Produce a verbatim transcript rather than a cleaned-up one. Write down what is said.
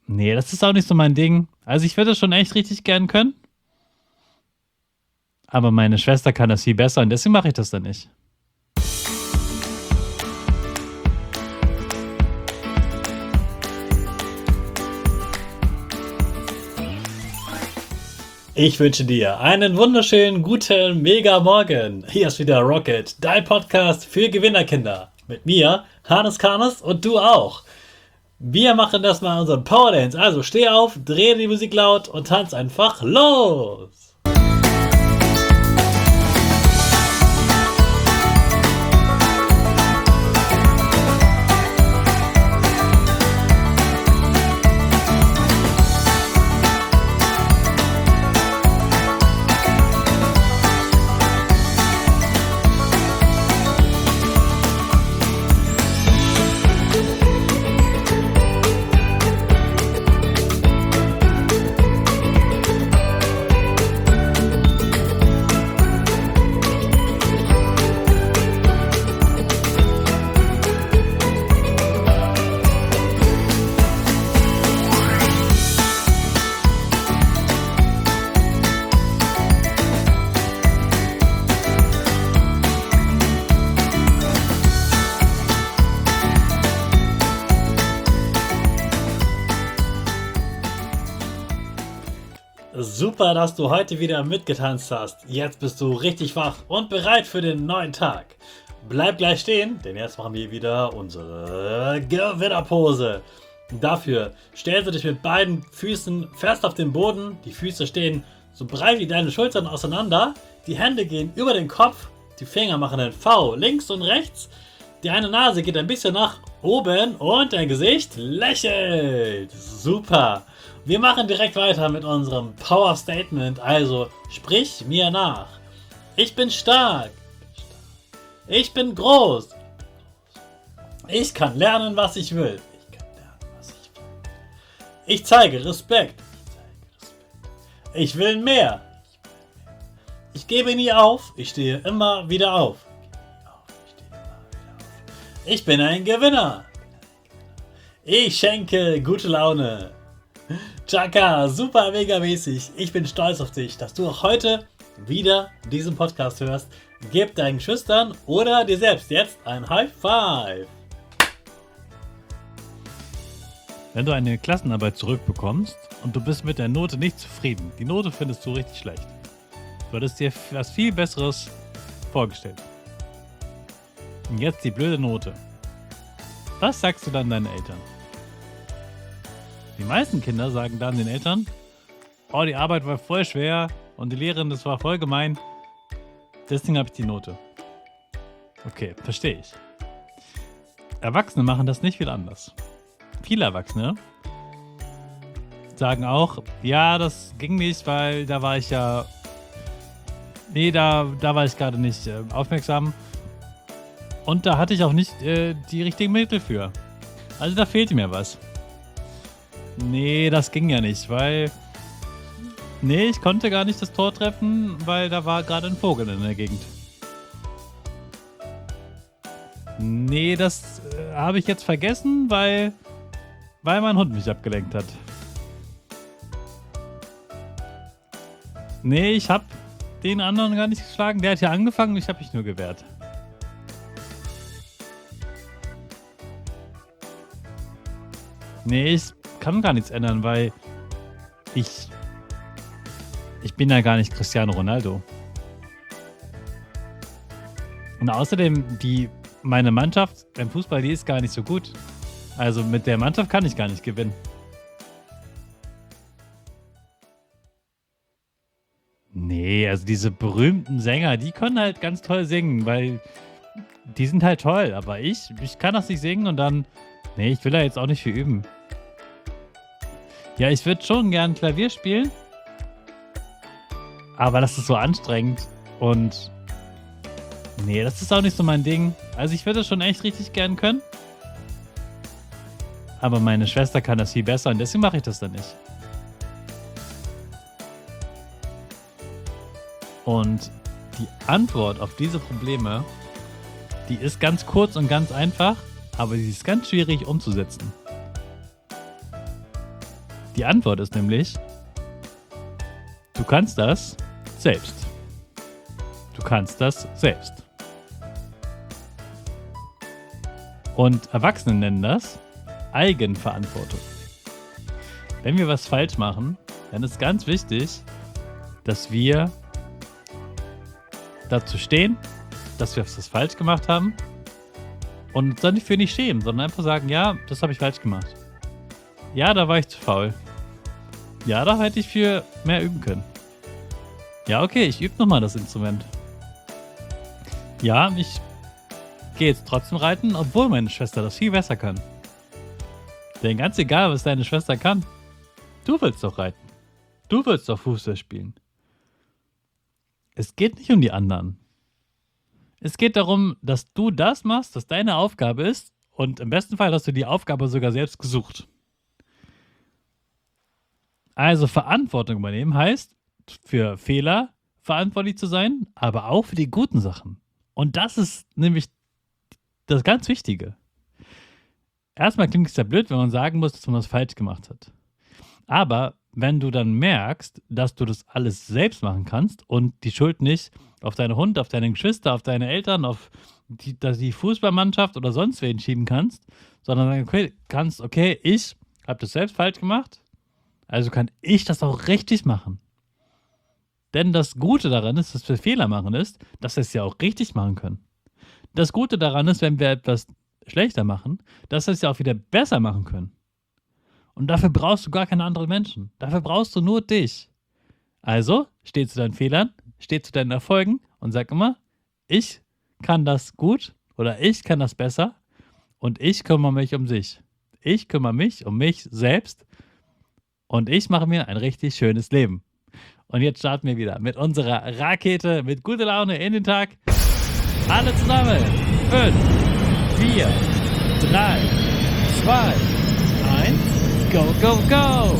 Nee, das ist auch nicht so mein Ding. Also ich würde das schon echt richtig gern können. Aber meine Schwester kann das viel besser und deswegen mache ich das dann nicht. Ich wünsche dir einen wunderschönen, guten, mega Morgen. Hier ist wieder Rocket, dein Podcast für Gewinnerkinder. Mit mir, Hannes Karnes und du auch. Wir machen das mal unseren Power Dance. Also steh auf, dreh die Musik laut und tanz einfach los. Super, dass du heute wieder mitgetanzt hast. Jetzt bist du richtig wach und bereit für den neuen Tag. Bleib gleich stehen, denn jetzt machen wir wieder unsere Gewinnerpose. Dafür stellst du dich mit beiden Füßen fest auf den Boden. Die Füße stehen so breit wie deine Schultern auseinander. Die Hände gehen über den Kopf. Die Finger machen ein V links und rechts. Die eine Nase geht ein bisschen nach oben und dein Gesicht lächelt. Super. Wir machen direkt weiter mit unserem Power Statement, also sprich mir nach. Ich bin stark. Ich bin groß. Ich kann lernen, was ich will. Ich kann lernen, was ich will. Ich zeige Respekt. Ich will mehr. Ich gebe nie auf. Ich stehe immer wieder auf. Ich bin ein Gewinner. Ich schenke gute Laune. Chaka, super mega mäßig. Ich bin stolz auf dich, dass du auch heute wieder diesen Podcast hörst. Gib deinen Schüchtern oder dir selbst jetzt ein High Five. Wenn du eine Klassenarbeit zurückbekommst und du bist mit der Note nicht zufrieden, die Note findest du richtig schlecht. Du hattest dir was viel Besseres vorgestellt. Und jetzt die blöde Note. Was sagst du dann deinen Eltern? Die meisten Kinder sagen dann den Eltern, oh, die Arbeit war voll schwer und die Lehrerin, das war voll gemein. Deswegen habe ich die Note. Okay, verstehe ich. Erwachsene machen das nicht viel anders. Viele Erwachsene sagen auch, ja, das ging nicht, weil da war ich ja, nee, da, da war ich gerade nicht äh, aufmerksam und da hatte ich auch nicht äh, die richtigen Mittel für. Also da fehlte mir was. Nee, das ging ja nicht, weil... Nee, ich konnte gar nicht das Tor treffen, weil da war gerade ein Vogel in der Gegend. Nee, das äh, habe ich jetzt vergessen, weil... Weil mein Hund mich abgelenkt hat. Nee, ich habe den anderen gar nicht geschlagen. Der hat ja angefangen und ich habe mich nur gewehrt. Nee, ich kann gar nichts ändern, weil ich ich bin ja gar nicht Cristiano Ronaldo. Und außerdem, die meine Mannschaft beim Fußball, die ist gar nicht so gut. Also mit der Mannschaft kann ich gar nicht gewinnen. Nee, also diese berühmten Sänger, die können halt ganz toll singen, weil die sind halt toll. Aber ich, ich kann das nicht singen und dann, nee, ich will da jetzt auch nicht viel üben. Ja, ich würde schon gern Klavier spielen, aber das ist so anstrengend und nee, das ist auch nicht so mein Ding. Also ich würde das schon echt richtig gern können, aber meine Schwester kann das viel besser und deswegen mache ich das dann nicht. Und die Antwort auf diese Probleme, die ist ganz kurz und ganz einfach, aber sie ist ganz schwierig umzusetzen. Die Antwort ist nämlich, du kannst das selbst. Du kannst das selbst. Und Erwachsene nennen das Eigenverantwortung. Wenn wir was falsch machen, dann ist ganz wichtig, dass wir dazu stehen, dass wir das falsch gemacht haben und uns dann dafür nicht schämen, sondern einfach sagen, ja, das habe ich falsch gemacht. Ja, da war ich zu faul. Ja, da hätte ich für mehr üben können. Ja, okay, ich übe nochmal das Instrument. Ja, ich gehe jetzt trotzdem reiten, obwohl meine Schwester das viel besser kann. Denn ganz egal, was deine Schwester kann, du willst doch reiten. Du willst doch Fußball spielen. Es geht nicht um die anderen. Es geht darum, dass du das machst, was deine Aufgabe ist, und im besten Fall hast du die Aufgabe sogar selbst gesucht. Also Verantwortung übernehmen heißt, für Fehler verantwortlich zu sein, aber auch für die guten Sachen. Und das ist nämlich das ganz Wichtige. Erstmal klingt es ja blöd, wenn man sagen muss, dass man was falsch gemacht hat. Aber wenn du dann merkst, dass du das alles selbst machen kannst und die Schuld nicht auf deinen Hund, auf deine Geschwister, auf deine Eltern, auf die, dass die Fußballmannschaft oder sonst wen schieben kannst, sondern dann okay, kannst, okay, ich habe das selbst falsch gemacht, also kann ich das auch richtig machen. Denn das Gute daran ist, dass wir Fehler machen, ist, dass wir es ja auch richtig machen können. Das Gute daran ist, wenn wir etwas schlechter machen, dass wir es ja auch wieder besser machen können. Und dafür brauchst du gar keine anderen Menschen. Dafür brauchst du nur dich. Also, steh zu deinen Fehlern, steh zu deinen Erfolgen und sag immer, ich kann das gut oder ich kann das besser und ich kümmere mich um sich. Ich kümmere mich um mich selbst und ich mache mir ein richtig schönes Leben. Und jetzt starten wir wieder mit unserer Rakete, mit guter Laune in den Tag. Alle zusammen. fünf, vier, drei, zwei, eins, go, go, go!